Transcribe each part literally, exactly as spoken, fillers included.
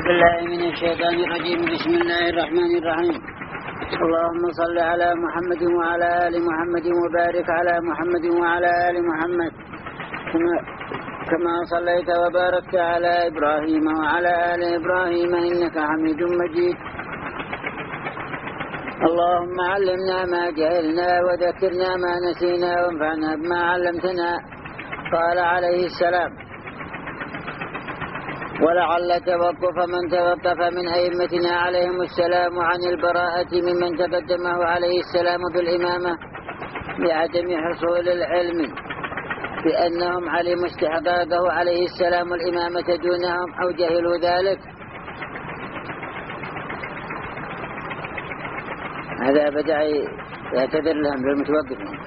بالله من الشيطان الرجيم. بسم الله الرحمن الرحيم. اللهم صل على محمد وعلى آل محمد وبارك على محمد وعلى آل محمد كما, كما صليت وباركت على إبراهيم وعلى آل إبراهيم إنك حميد مجيد. اللهم علمنا ما جهلنا وذكرنا ما نسينا وانفعنا بما علمتنا. قال عليه السلام: ولعل توقف من توقف من أئمتنا عليهم السلام عن البراءة ممن تقدمه عليه السلام بالإمامة لعدم حصول العلم بأنهم علموا استحقاقه عليه السلام الإمامة دونهم أو جهلوا ذلك. هذا بدأ يعتذر لهم بالمتوقفين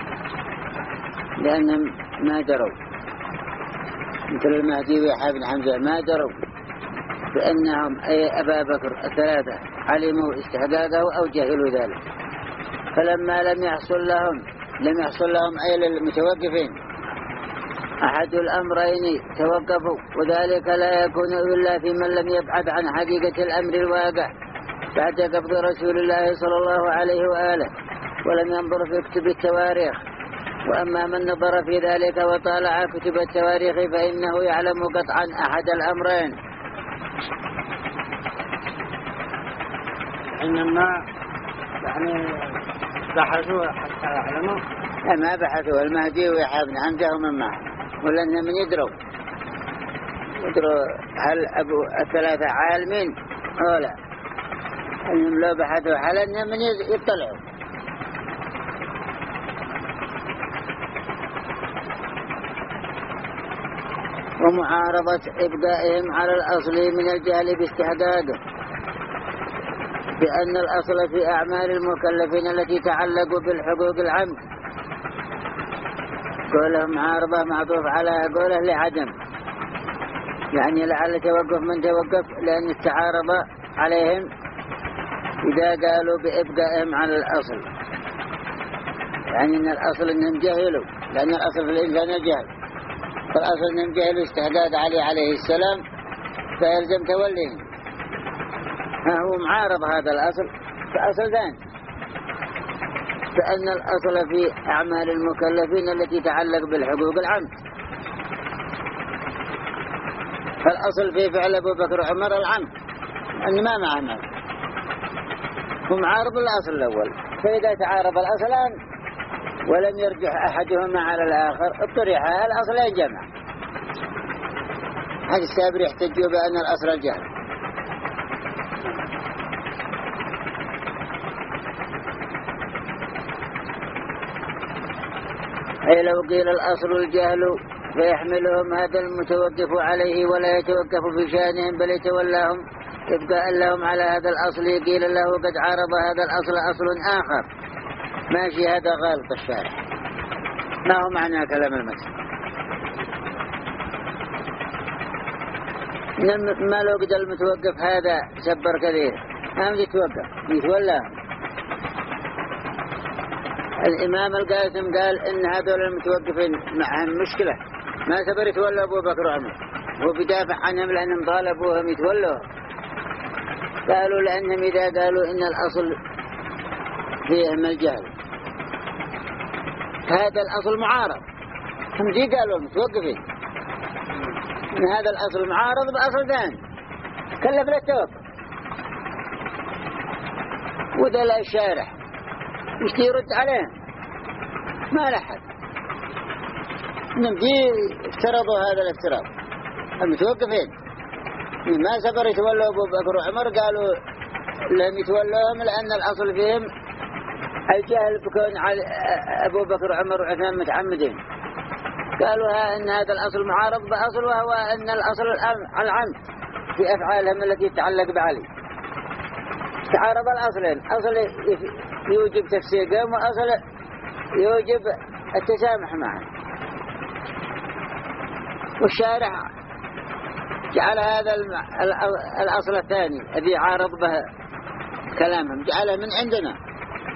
لأنهم ما دروا، مثل المهدي ويحيى بن حمزة ما دروا بأنهم أي أبا بكر الثلاثة علموا استحقاقه أو جهلوا ذلك. فلما لم يحصل لهم لم يحصل لهم أي للمتوقفين أحد الأمرين توقفوا، وذلك لا يكون إلا في من لم يبعد عن حقيقة الأمر الواقع بعد قبض رسول الله صلى الله عليه وآله ولم ينظر في كتب التواريخ. وأما من نظر في ذلك وطالع كتب التواريخ فإنه يعلم قطعا أحد الأمرين: إنما يعني بحثوا حتى يعلموا. لا، ما بحثوا. المهدي ويحيى بن حمزة ومن معه، ولأن من يدروا يدروا هل أبو الثلاثة عالمين أو لا. إنهم لو بحثوا على أنهم من يطلعوا. ومعارضة إبقائهم على الأصل من الجهل باستحقاقه بأن الأصل في أعمال المكلفين التي تعلقوا بالحقوق العمد. قوله معارضة معطوف على قوله لعدم، يعني لعل توقف من توقف لأن استعارض عليهم إذا قالوا بإبقائهم على الأصل، يعني أن الأصل أنهم جهلوا، لأن الأصل في الإنسان الجهل، فالأصل أنهم جهلوا استحقاق علي عليه السلام فيلزم توليهم. هو معارض هذا الأصل فأصل ثاني، فأن الأصل في أعمال المكلفين التي تعلق بالحقوق العمد. فالأصل في فعل أبو بكر وعمر العمد أن ما مع عمل، ومعارض الأصل الأول. فإذا تعارض الأصلان ولم يرجح أحدهما على الآخر اطرح الأصلين جمع. هذا السابر يحتجوا بأن الأصل الجهل. أي لو قيل الأصل الجهل فيحملهم هذا المتوقف عليه ولا يتوقف في شأنهم بل يتولاهم إبقاء لهم على هذا الأصل. قيل له قد عارض هذا الأصل أصل آخر. ماشي، هذا غلط الشارع. ما هو معنى كلام المسلم؟ ما لو قد المتوقف هذا سبر كثير ما يتوقف يتولى. الإمام القاسم قال إن هذول المتوقفين معهم مشكلة، ما سبر يتولى أبو بكر وعمر، هو بدافع عنهم لأنهم طالبوهم يتولوا. قالوا لأنهم إذا قالوا إن الأصل فيهم الجهل هذا الأصل معارض. هم جي قالوا المتوقفين إن هذا الأصل معارض بأصل ثاني كلف للتوقف. وذا لا الشارح يشتي يرد عليهم ما لحد. إنهم جي افترضوا هذا الافتراض المتوقفين ما سبر يتولوا أبو بكر وعمر، قالوا لهم يتولوهم لأن الأصل فيهم الجهل بكون أبو بكر وعمر وعثمان متعمدين. قالوا ها إن هذا الأصل معارض بأصل، وهو أن الأصل العمد في أفعالهم التي تتعلق بعلي. تعارض الأصلين، أصل يوجب تفسيقهم وأصل يوجب التسامح معه. والشارع جعل هذا الأصل الثاني الذي عارض به كلامهم جعله من عندنا.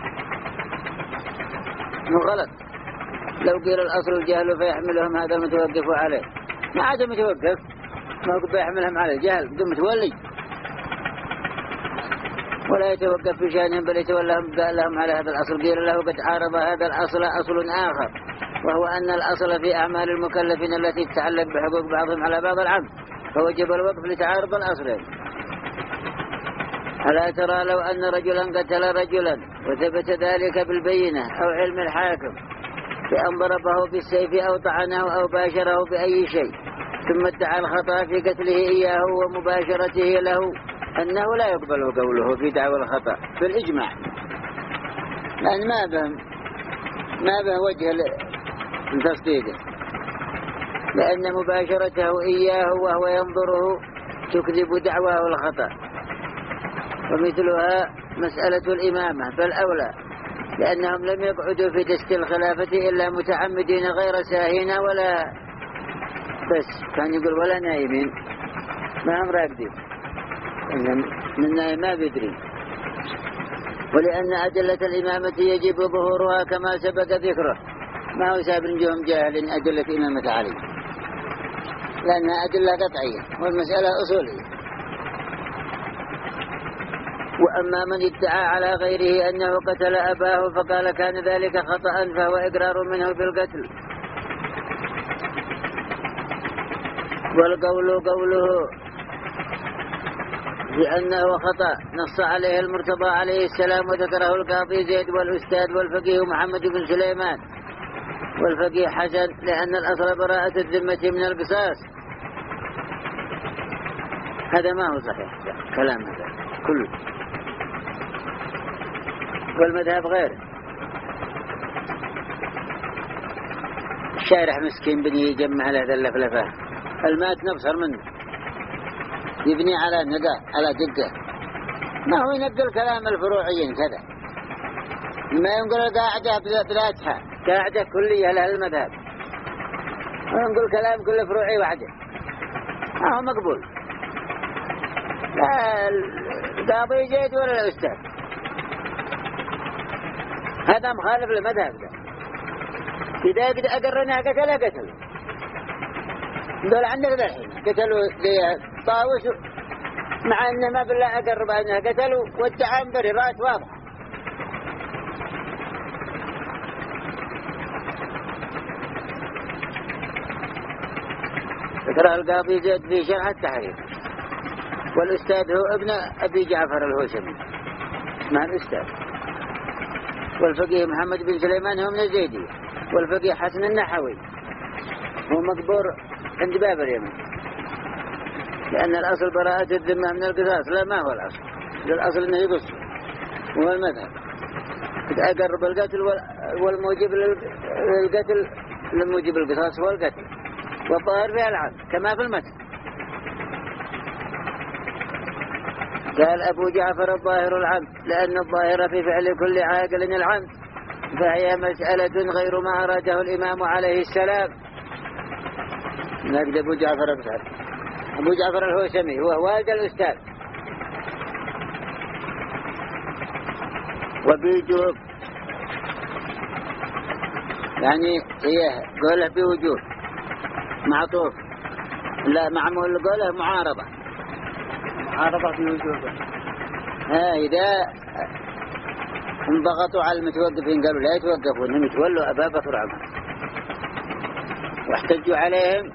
مو غلط. لو قيل الأصل الجهل فيحملهم هذا المتوقف عليه، ما عاد متوقف، ما هو بيحملهم على الجهل بدون متولي. ولا يتوقف في شأنهم بل يتولهم قال لهم على هذا الأصل. قيل له قد عارض هذا الأصل أصل آخر، وهو أن الأصل في أعمال المكلفين التي تتعلق بحقوق بعضهم على بعض العبد، فوجب الوقف لتعارض الأصلين. ألا ترى لو أن رجلا قتل رجلا وثبت ذلك بالبينة أو علم الحاكم بأن ضربه بالسيف أو طعنه أو باشره بأي شيء، ثم ادعى الخطأ في قتله إياه ومباشرته له، أنه لا يقبل قوله في دعوى الخطأ بالإجماع، لأن ما به ما به وجه لتصديقه، لأن مباشرته إياه وهو ينظره تكذب دعواه الخطأ. ومثلها مسألة الإمامة بل أولى، لأنهم لم يقعدوا في دست الخلافة إلا متعمدين غير ساهين ولا بس كان يقول ولا نايمين، ما هم راقدين، إن النايم ما بيدري. ولأن أدلة الإمامة يجب ظهورها كما سبق ذكره، ما هو سابر نجوم جاهل أدلة إمامة علي، لأنها أدلة قطعية والمسألة أصولية. وأما من ادعى على غيره أنه قتل أباه فقال كان ذلك خطأ، فهو إقرار منه بالقتل، والقول قوله لأنه خطأ نص عليه المرتضى عليه السلام، وذكره القاضي زيد والأستاذ والفقيه محمد بن سليمان والفقيه حسن، لأن الأصل براءة الذمة من القصاص. هذا ما هو صحيح كلام هذا كله، والمذهب غيره. الشارح مسكين بني يجمع على هذا اللفلفة، المات نبصر منه يبني على نداء على دقة، ما هو ينقل كلام الفروعيين كذا، ما ينقل القاعدة بذاتها قاعدة كلية لأهل المذهب، وينقل كلام كل فروعي وحده، ما هو مقبول، لا القاضي جيد ولا الأستاذ، هذا مخالف للمذهب ده. إذا أقرنا قتل قتل دول عندك ذا الحين قتلوا طاوس، مع أنه ما بالله أقرب أنه قتلوا والدعام بريرات واضحة. ذكر القاضي زيد في شرح التحرير، والأستاذ هو ابن أبي جعفر الهوسمي اسمه الأستاذ، والفقيه محمد بن سليمان هو من الزيدي، والفقيه حسن النحوي هو مقبور عند باب اليمن، لأن الأصل براءة الذمة من القصاص. لا ما هو الأصل، الأصل أنه يقص، وهو المذهب أقرب القتل والموجب للقتل الموجب القصاص هو القتل، والظاهر فيها العمد كما في المتن. قال أبو جعفر الظاهر العمد، لأن الظاهر في فعل كل عاقل العمد، فهي مسألة غير ما أراده الإمام عليه السلام. نجد أبو جعفر أبسر أبو جعفر الهوسمي هو والد الأستاذ. وبوجوب يعني هي قوله بوجوب معطوف، لا معمول قوله معارضة معارضة بوجوبه. ها إذا انضغطوا على المتوقفين قالوا لا يتوقفوا انهم يتولوا أبا بكر وعمر، واحتجوا عليهم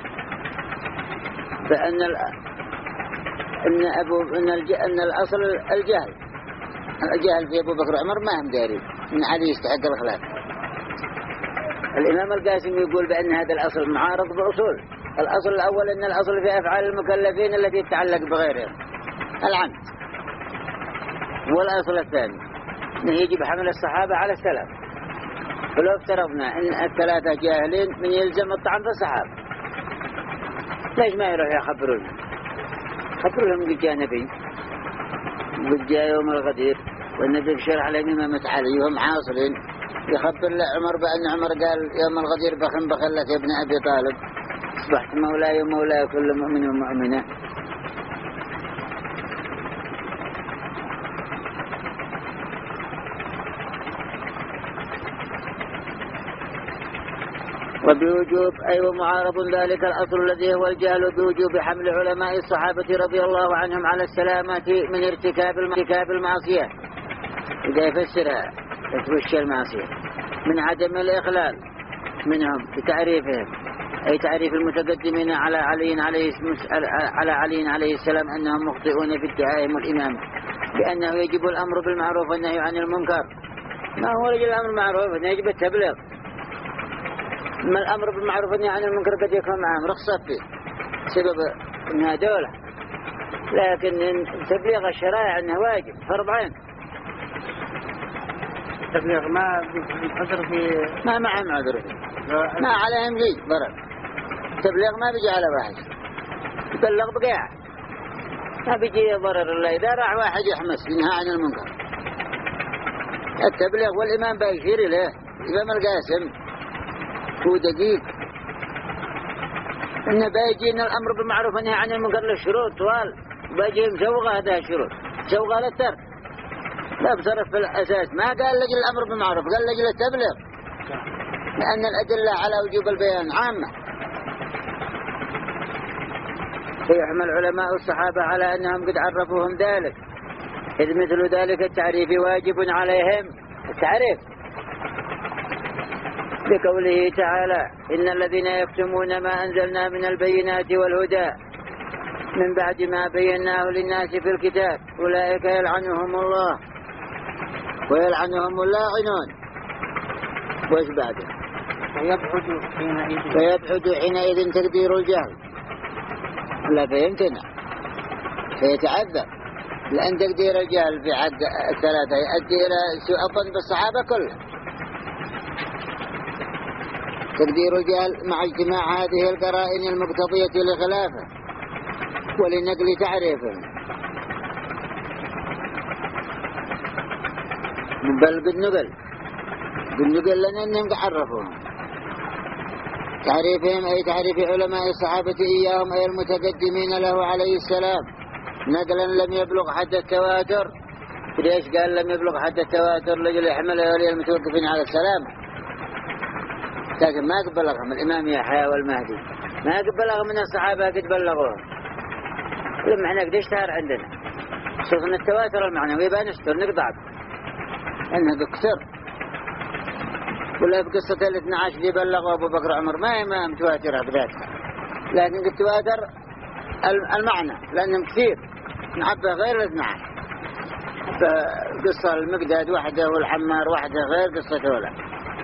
بأن ال... ان ابو ان, الج... أن الاصل الجهل الجهل في ابو بكر وعمر ما هم دارين ان علي يستحق الخلافه. الامام القاسم يقول بان هذا الاصل معارض باصول. الاصل الاول ان الاصل في افعال المكلفين التي تتعلق بغيرهم العمد، والاصل الثاني انه يجب حمل الصحابه على السلف. ولو افترضنا ان الثلاثه جاهلين من يلزم الطعن في الصحابه، ليش ما يروح يخبرون خبروا لهم قد جاء نبي قد جاء يوم الغدير والنبي بشرح لهم إمامة علي وهم عاصرين، يخبر لعمر بأن عمر قال يوم الغدير بخن بخن لك يا ابن أبي طالب، أصبحت مولاي ومولاي كل مؤمن ومؤمنة. وبوجوب أي أيوة ومعارض ذلك الأصل الذي هو الجهل بوجوب حمل علماء الصحابة رضي الله عنهم على السلامة من ارتكاب ارتكاب المعصية. إذا يفسرها يتوشى المعصية من عدم الإخلال منهم بتعريفهم، أي تعريف المتقدمين على علي عليه على علي عليه السلام أنهم مخطئون في ادعائهم الإمامة بأنه يجب الأمر بالمعروف والنهي عن المنكر. ما هو يجب الأمر بالمعروف؟ يجب التبليغ. ما الأمر بالمعروف والنهي عن المنكر قد يكون معهم رخصة فيه سبب أنها دولة، لكن تبليغ الشرائع أنه واجب فرض عين. تبليغ ما عذر في ما معهم عذر فيه، ما عليهم شيء ضرر. تبليغ ما بيجي على واحد يبلغ بقاع، ما بيجي ضرر إلا إذا راح واحد يحمس ينهى عن المنكر. التبليغ والإمام بيشير إليه. الإمام القاسم هو دقيق إنه بيجينا الأمر بالمعروف والنهي عن المنكر للشروط طوال، بيجي مسوغة هذا الشروط مسوغة للترك، لا بصرف في الأساس. ما قال لجل الأمر بالمعروف، قال لجل التبليغ، لأن الأدلة على وجوب البيان عامة. فيحمل علماء الصحابة على أنهم قد عرفوهم ذلك، إذ مثل ذلك التعريف واجب عليهم التعريف بقوله تعالى إن الذين يكتمون ما أنزلنا من البينات والهدى من بعد ما بيناه للناس في الكتاب أولئك يلعنهم الله ويلعنهم اللاعنون. وإيش بعده؟ فيبعد حينئذ فيبعد حينئذ تقدير الجهل، لا فيمتنع فيتعذر، لأن تقدير الجهل في عد الثلاثة يؤدي إلى سوء الظن بالصحابة كله. تقدير الجهل مع اجتماع هذه القرائن المقتضية لخلافه ولنقل تعريفه، بل بالنقل بالنقل لنا أنهم عرفوهم تعريفهم، أي تعريف علماء الصحابة إياهم أي المتقدمين له عليه السلام، نقلا لم يبلغ حد التواتر. ليش قال لم يبلغ حد التواتر؟ لجل يحمله ولي المتوقفين على السلام، لكن ما قد بلغهم الإمام يحيى والمهدي، ما قد بلغهم من الصحابة قد بلغوهم. لما احنا قد اشتهر عندنا شوف ان التواتر المعنوي بقى نستر نقطع انها كثر. ولا بقصة الاثنى عشر اللي بلغوا أبو بكر عمر ما هي ما متواترة بذاتها، لكن قد تواتر المعنى لأنهم كثير نعبه غير الاثنى عشر. فقصة المقداد وحده والحمار وحده غير قصة ولا.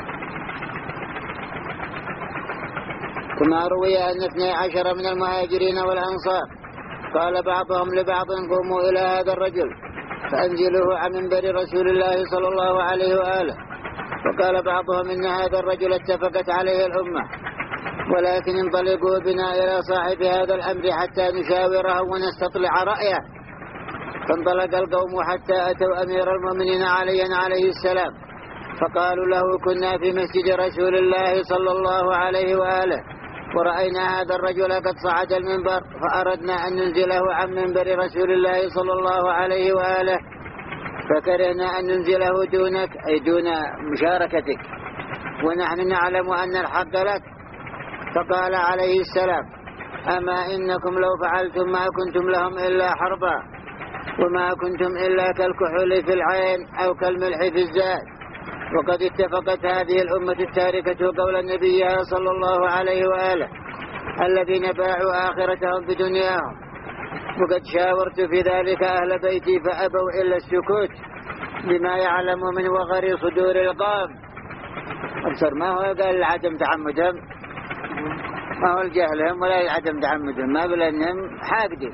كما روي أن اثني عشر من المهاجرين والأنصار قال بعضهم لبعض قوموا إلى هذا الرجل فأنزلوه عن منبر رسول الله صلى الله عليه وآله. وقال بعضهم إن هذا الرجل اتفقت عليه الأمة، ولكن انطلقوا بنا إلى صاحب هذا الأمر حتى نشاوره ونستطلع رأيه. فانطلق القوم حتى أتوا أمير المؤمنين علي عليه السلام فقالوا له كنا في مسجد رسول الله صلى الله عليه وآله ورأينا هذا الرجل قد صعد المنبر فأردنا أن ننزله عن منبر رسول الله صلى الله عليه وآله، فكرهنا أن ننزله دونك أي دون مشاركتك ونحن نعلم أن الحق لك. فقال عليه السلام أما إنكم لو فعلتم ما كنتم لهم إلا حربا وما كنتم إلا كالكحول في العين أو كالملح في الزاد. وقد اتفقت هذه الأمة التاركة قول النبي صلى الله عليه وآله الذين باعوا آخرتهم بدنياهم، وقد شاورت في ذلك أهل بيتي فأبوا إلا السكوت بما يعلم من وغر صدور القوم. أبصر ما هو قال عدم تعمدهم، ما هو الجهلهم ولا عدم تعمدهم، ما بلأنهم حاقدين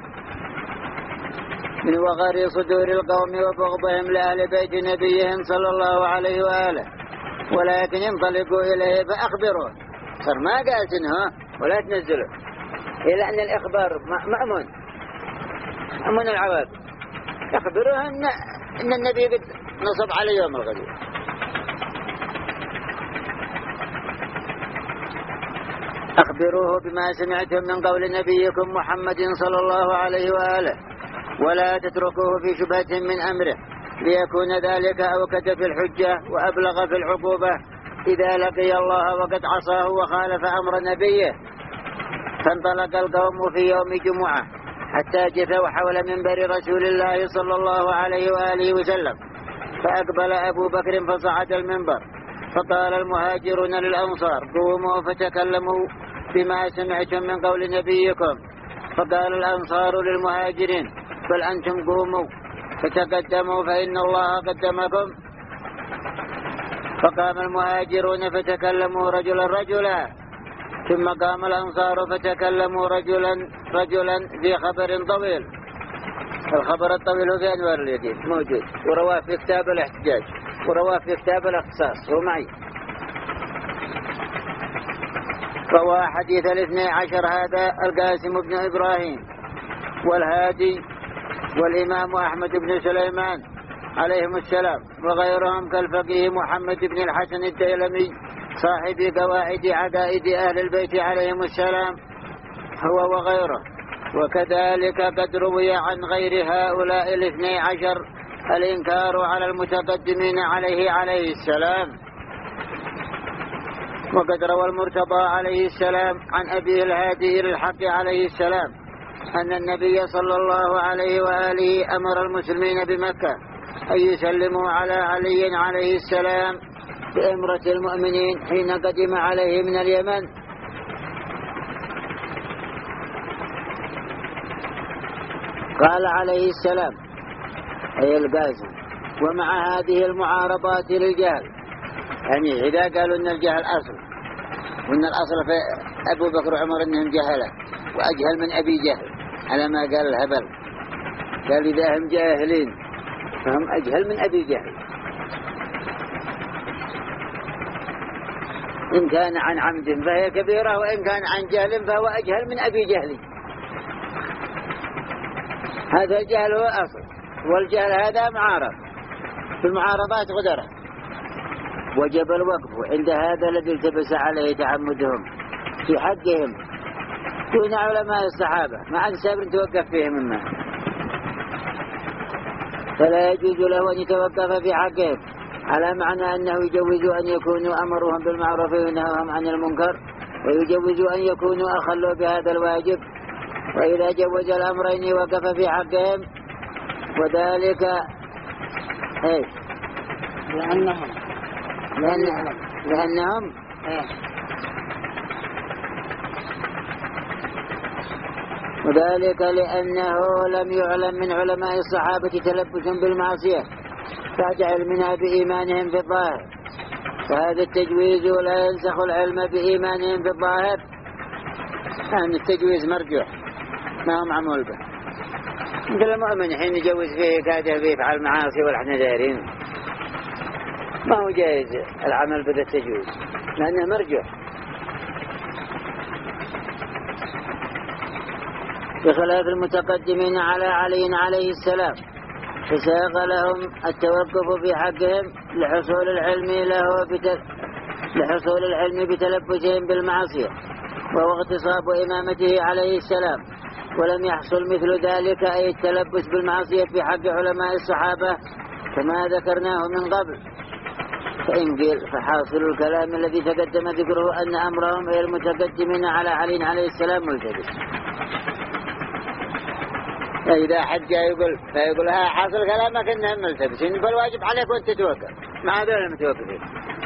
من وغر صدور القوم وبغضهم لأهل بيت نبيهم صلى الله عليه وآله، ولكن انطلقوا إليه فأخبروه. صار ما قال تنهوا ولا تنزلوا، إلا أن الإخبار مأمون مأمون العواقب. أخبروه أن, إن النبي قد نصب على يوم الغدير. أخبروه بما سمعتم من قول نبيكم محمد صلى الله عليه وآله ولا تتركوه في شبهة من أمره ليكون ذلك أوكد في الحجة وأبلغ في العقوبة إذا لقي الله وقد عصاه وخالف أمر نبيه. فانطلق القوم في يوم جمعة حتى جثوا حول منبر رسول الله صلى الله عليه وآله وسلم، فأقبل أبو بكر فصعد المنبر، فقال المهاجرون للأنصار: قوموا فتكلموا بما سمعتم من قول نبيكم. فقال الأنصار للمهاجرين: بل أنتم قوموا فتقدموا فإن الله قدمكم. فقام المهاجرون فتكلموا رجلا رجلا، ثم قام الأنصار فتكلموا رجلا رجلا في خبر طويل. الخبر الطويل هو في أنوار اليدين موجود، ورواه في كتاب الاحتجاج، ورواه في كتاب الاختصاص، هو معي. روى حديث الاثني عشر هذا القاسم بن إبراهيم والهادي والإمام أحمد بن سليمان عليهم السلام، وغيرهم كالفقيه محمد بن الحسن الديلمي صاحب قواعد عقائد أهل البيت عليهم السلام هو وغيره. وكذلك قد روي عن غير هؤلاء الاثني عشر الإنكار على المتقدمين عليه عليه السلام. وقد روى المرتضى عليه السلام عن أبيه الهادي للحق عليه السلام أن النبي صلى الله عليه وآله أمر المسلمين بمكة أن يسلموا على علي عليه السلام بأمرة المؤمنين حين قدم عليه من اليمن. قال عليه السلام أي القاسم: ومع هذه المعارضات للجهل، يعني إذا قالوا أن الجهل أصل، وأن الأصل في أبو بكر وعمر أنهم جهلة وأجهل من أبي جهل، على ما قال الهبل، قال إذا هم جاهلين فهم أجهل من أبي جهل، إن كان عن عمد فهي كبيرة، وإن كان عن جهل فهو أجهل من أبي جهل. هذا الجهل هو أصل، والجهل هذا معارض، في المعارضات غدرة. وجب الوقف عند هذا الذي التبس عليه تعمدهم في حقهم دون علماء الصحابة، ما عاد سابر توقف فيهم مما، فلا يجوز له أن يتوقف في حقهم، على معنى أنه يجوز أن يكونوا أمرهم بالمعروف ونهوهم عن المنكر، ويجوز أن يكونوا أخلوا بهذا الواجب. وإذا جوز الأمرين وقف في حقهم، وذلك إيش؟ لأنهم لأنهم, لأنهم وذلك لأنه لم يعلم من علماء الصحابة تلبس بالمعصية بعد علمنا بإيمانهم في الظاهر، فهذا التجويز لا ينسخ العلم بإيمانهم في الظاهر، يعني التجويز مرجوح ما هو معمول به. مثل المؤمن حين يجوز فيه كاده بيفعل معاصي ونحن دارين، ما هو جائز العمل بهذا التجويز لأنه مرجوح. بخلاف المتقدمين على علي عليه السلام، فساق لهم التوقف في حقهم لحصول العلم له بتل... لحصول العلم بتلبسهم بالمعصية، وهو اغتصاب إمامته عليه السلام. ولم يحصل مثل ذلك أي التلبس بالمعصية في حق علماء الصحابة كما ذكرناه من قبل. فإن قيل فحاصل الكلام الذي تقدم ذكره أن أمرهم إلى المتقدمين على علي عليه السلام ملتبس. إذا حد جاء يقول فيقول ها حاصل كلامك إنهم ملتبسين، فالواجب عليك وأنت توقف مع هذول المتوقفين.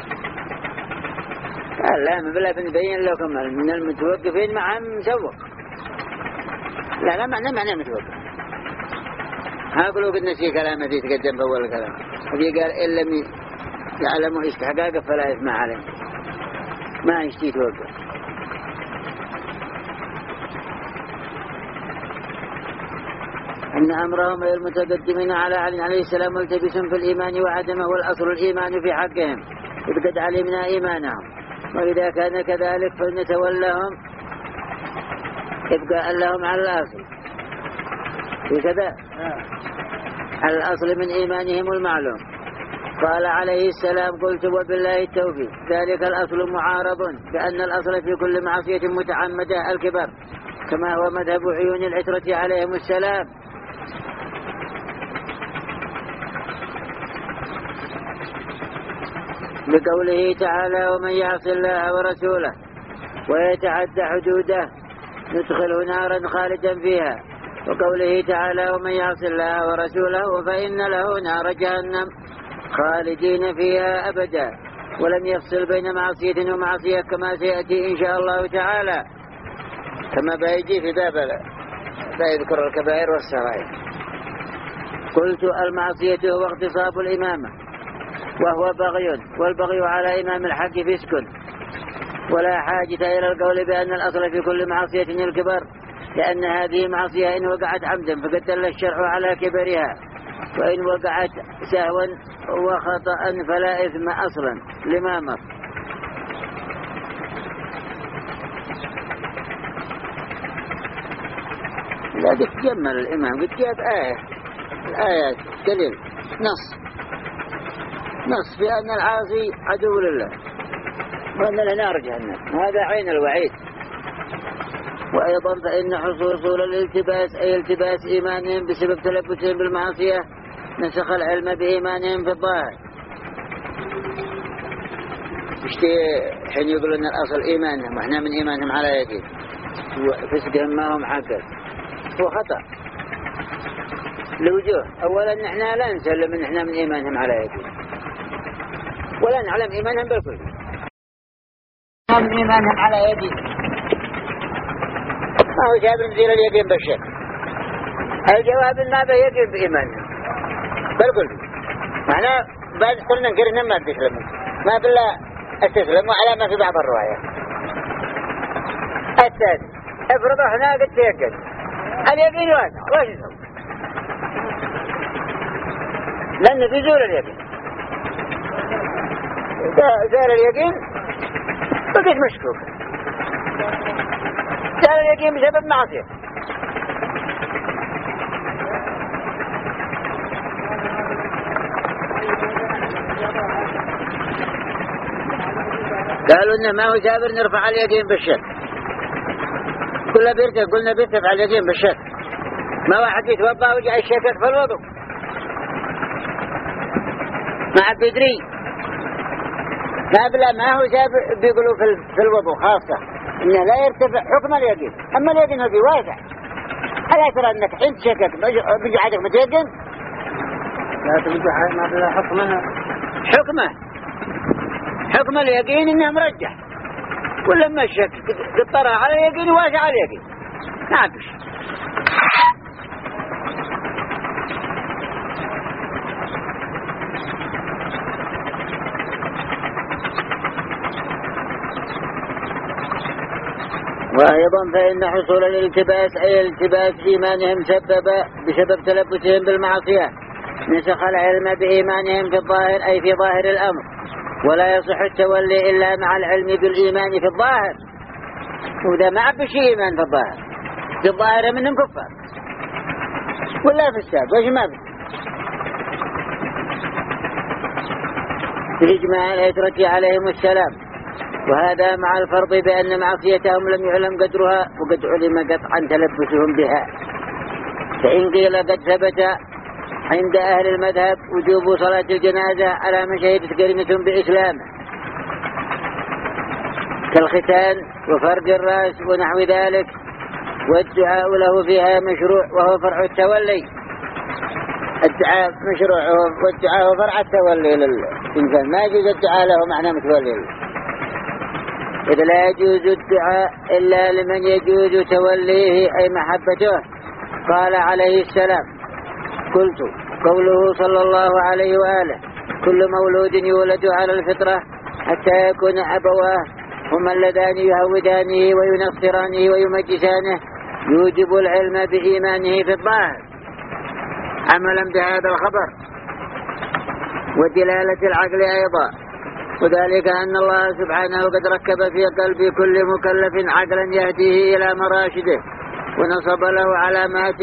لا ما بلا بنبين لكم من المتوقفين معهم مسوق، لا لا معنى معنى متوقف. هاقولوا قد نسي كلامه ذي تقدم بأول الكلام، هذي قال إن لم يعلموا إيش حقاقه فلا يسمع عليه، ما يشتي توقف. أن أمرهم المتقدمين على علي عليه السلام ملتبس في الإيمان وعدمه، والأصل الإيمان في حقهم إذ قد علمنا إيمانهم. وإذا كان كذلك فلنتولهم إبقاء لهم على الأصل وكذا على الأصل من إيمانهم المعلوم. قال عليه السلام: قلت وبالله التوفيق. ذلك الأصل معارض بأن الأصل في كل معصية متعمدة الكبر، كما هو مذهب عيون العترة عليهم السلام. بقوله تعالى ومن يعص الله ورسوله ويتعدى حدوده ندخله نارا خالدا فيها، وقوله تعالى ومن يعص الله ورسوله فإن له نار جهنم خالدين فيها أبدا، ولم يفصل بين معصية ومعصية كما سيأتي إن شاء الله تعالى، كما بيجي في باب لا يذكر الكبائر والصغائر. قلت المعصية هو اغتصاب الإمامة وهو بغي، والبغي على إمام الحق فسق، ولا حاجة إلى القول بأن الأصل في كل معصية الكبر، لأن هذه معصية إن وقعت عمدا فقد دل الشرع على كبرها، وإن وقعت سهوا وخطأ فلا إثم أصلا لما مر. لا تتجمل الإمام قد جاب آية، الآيات دليل نص نص بأن العاصي عدو لله وأن له نار جهنم، هذا عين الوعيد. وأيضا فإن حصول الالتباس أي التباس إيمانهم بسبب تلبسهم بالمعصية نسخ العلم بإيمانهم في الظاهر. اشتي حين يقول أن الأصل إيمانهم وإحنا من إيمانهم على يقين، وفسقهم ما هم حقا، هو خطأ لوجوه. أولا نحن لا نسلم أن إحنا من إيمانهم على يقين، ولا نعلم إيمانهم بالكل، من إيمانهم على يقين ما هو جاب نزيل اليقين بالشك. الجواب ما به يقين بإيمانهم بالكل، معناه بعد قلنا نقرنا ما تسلموا، ما بالله استسلموا على ما في بعض الروايات. الثاني افرض احنا قد تيقن اليقين واسع، واش نسوي؟ لأن في زول اليقين، زال اليقين بقيت مشكوك، زال اليقين بسبب معصية. قالوا إنه ما هو جابر نرفع اليقين بالشك، كل بيرتف قلنا بيرتفع اليقين بالشك، ما واحد يتوضأ وجع الشكك في الوضوء ما عاد بيدري، ما بلا ما هو جاب بيقولوا في في الوضوء خاصة إنه لا يرتفع حكم اليقين، أما اليقين هذه واسع. ألا ترى أنك حين تشكك بيجي عادك متيقن؟ لا تبقى ما بلا حكمها، حكمه حكم اليقين إنه مرجح، ولما الشك تطرى على اليقين واسع على اليقين نعبش. وأيضا فإن حصول الالتباس أي التباس إيمانهم سبب بسبب تلبسهم بالمعصية نسخ العلم بإيمانهم في الظاهر أي في ظاهر الأمر، ولا يصح التولي إلا مع العلم بالإيمان في الظاهر، وإذا ما عبش إيمان في الظاهر في الظاهر منهم كفار ولا في السابق وش ما بي بإجماع العترة عليهم السلام. وهذا مع الفرض بأن معصيتهم لم يعلم قدرها وقد علم قطعا تلبسهم بها. فإن قيل قد ثبت عند أهل المذهب وجوب صلاة الجنازة على من شهدت قرينة بإسلامه كالختان وفرق الرأس ونحو ذلك، والدعاء له فيها مشروع وهو فرع التولي. الدعاء مشروع والدعاء هو فرع التولي للإنسان، ما يجوز الدعاء له معنى متولي، إذ لا يجوز الدعاء إلا لمن يجوز توليه أي محبته. قال عليه السلام قلت قوله صلى الله عليه وآله كل مولود يولد على الفطرة حتى يكون أبواه هما اللذان يهودانه وينصرانه ويمجسانه يوجب العلم بإيمانه في الظاهر عملا بهذا الخبر ودلالة العقل أيضا، وذلك أن الله سبحانه قد ركب في قلب كل مكلف عقلا يهديه إلى مراشده ونصب له علامات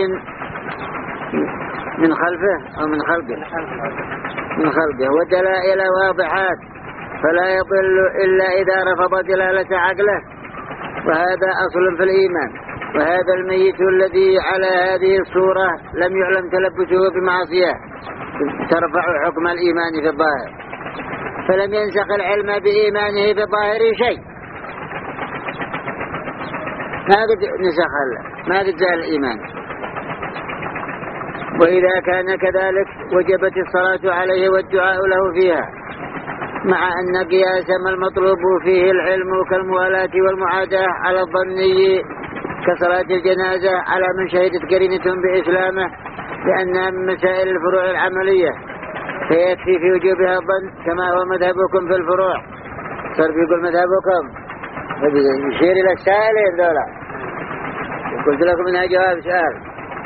من خلفه أو من خلقه من خلقه ودلائل واضحات فلا يضل إلا إذا رفض دلالة عقله، وهذا أصل في الإيمان. وهذا الميت الذي على هذه الصورة لم يعلم تلبسه بمعصية ترفع حكم الإيمان في الظاهر. فلم ينسخ العلم بإيمانه بظاهر شيء، ما قد نسخ ما قد زال الإيمان. وإذا كان كذلك وجبت الصلاة عليه والدعاء له فيها، مع أن قياس ما المطلوب فيه العلم كالموالاة والمعاداة على الظني كصلاة الجنازة على من شهدت قرينة بإسلامه، لأنها من مسائل الفروع العملية، فيكفي في وجوبها الظن كما هو مذهبكم في الفروع. صار يقول مذهبكم يشير إلى السائلين دولا، قلت لكم منها جواب سؤال.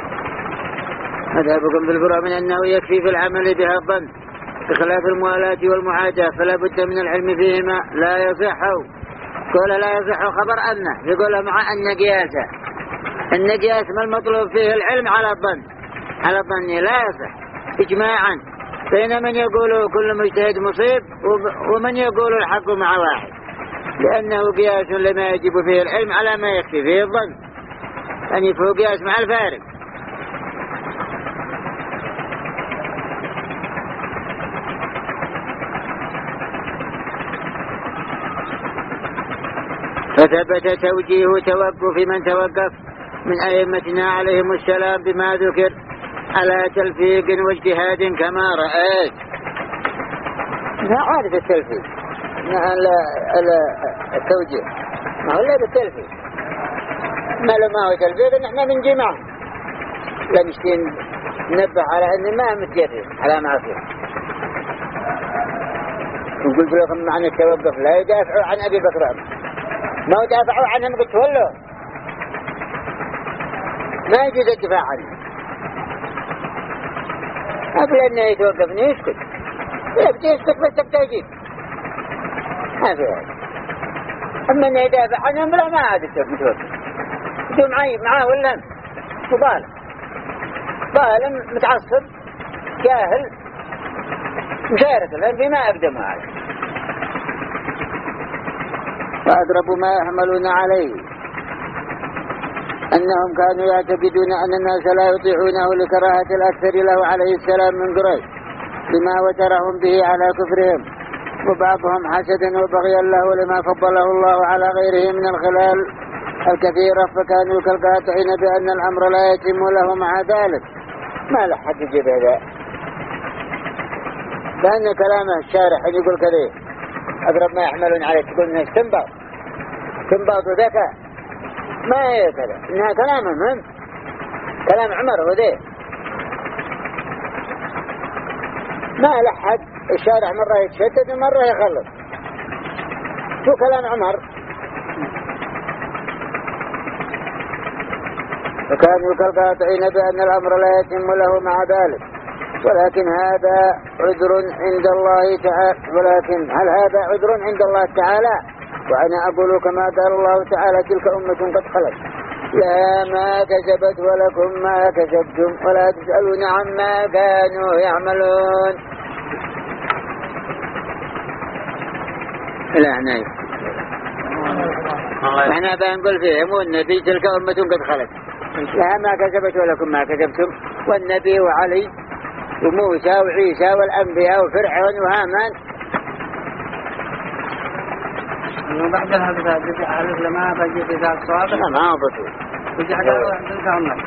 مذهبكم في الفروع من أنه يكفي في العمل بها الظن بخلاف الموالاة والمعاداة، فلا بد من العلم فيهما. لا يصح قول لا يصح خبر أنه يقول مع أن قياسه أن قياس ما المطلوب فيه العلم على الظن على الظن لا يصح إجماعا، بين من يقول كل مجتهد مصيب ومن يقول الحق مع واحد، لأنه قياس لما يجب فيه العلم على ما يكفي فيه الظن، يعني فهو قياس مع الفارق. فثبت توجيه توقف من توقف من أئمتنا عليهم السلام بما ذكر على تلفيق واجتهاد كما رأيت. ما عارف التلفيق، ما التوجيه ما هو إلا بالتلفيق، ما لما هو تلفيق نحن من جماعة لا نشتين ننبه على أن ما متجرد على معصية. وقلت لكم معنى التوقف لا يدافعوا عن أبي بكر عمر، ما يدافعوا عنهم قلت له ما يجوز الدفاع عنه قبل أنه يتوقفني يسكت، يبدي يسكت بس تبتاجيب ما في هذا. أما أنه يدافع عنهم لا ما عاد متوقف يدو معي معاه ولا مبالغ ظالم متعصب جاهل مشارك لهم فيما أقدموا عليه. وأضرب ما يحملون عليه أنهم كانوا يعتقدون أن الناس لا يطيعونه لكراهة الأكثر له عليه السلام من قريش لما وترهم به على كفرهم، وبعضهم حسدا وبغيا له لما فضله الله على غيره من الخلال الكثيرة، فكانوا كالقاطعين بأن الأمر لا يتم له مع ذلك. ما لحد يجيب هذا، لأن كلامه الشارح يقول كذا أضرب ما يحملون عليه، تقول إنه استنباط استنباط وذكاء، ما هي كذا، إنها كلام مهم، كلام عمر هو ذي. ما لحد الشارع مرة يتشدد ومرة يخلص، شو كلام عمر. وكانوا كالقاطعين بأن الأمر لا يتم له مع ذلك، ولكن هذا عذر عند الله تعالى ولكن هل هذا عذر عند الله تعالى؟ وأنا أقول كما قال الله تعالى تلك أمة قد خلت لا ما كسبت ولكم ما كسبتم ولا تسألون عما كانوا يعملون. لا عناية احنا بنقول فيهم والنبي تلك أمة قد خلت لا ما كسبت ولكم ما كسبتم، والنبي وعلي وموسى وعيسى والأنبياء وفرعون وهامان. وبعد هذا بيجي على لما بيجي في ذا الصواب لا ما هو بطول بيجي على عند عمر.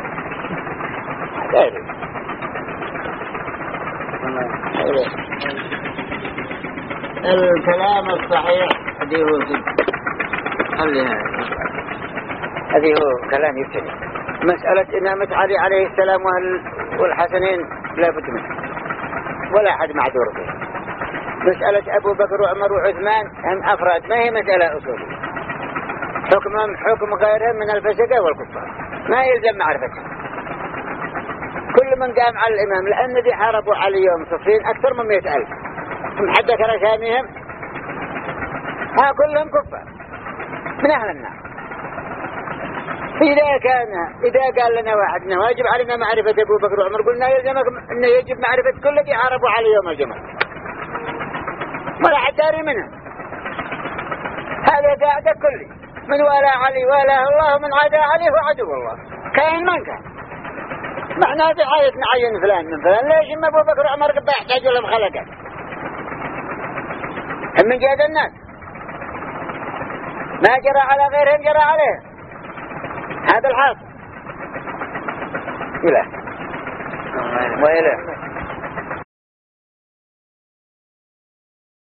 الكلام الصحيح هذه هو خلينا هذه هو كلام يبتدي. مسألة إمامة علي عليه السلام والحسنين لا بد منها ولا أحد معذور فيه. مسألة أبو بكر وعمر وعثمان هم أفراد، ما هي مسألة أصولية، حكمهم حكم غيرهم من الفسقة والكفار، ما يلزم معرفتهم. كل من قام على الإمام، لأن ذي حاربوا علي يوم صفين أكثر من مئة ألف، هم حد ذكر أساميهم، ها كلهم كفار من أهل النار. إذا كان إذا قال لنا واحد إنه واجب علينا معرفة أبو بكر وعمر، قلنا يلزمك إنه يجب معرفة كل ذي حاربوا علي يوم الجمعة، ولا حد داري منه. هذا قاعدة كلي، من ولا علي ولا الله، من عدا عليه وعدو الله، كائن من كان. معناه في حيث نعين فلان من فلان، ليش إما أبو بكر وعمر قد يحتاجوا لهم خلقات؟ من جهة الناس ما جرى على غيرهم جرى عليه. هذا الحاصل. إله وإله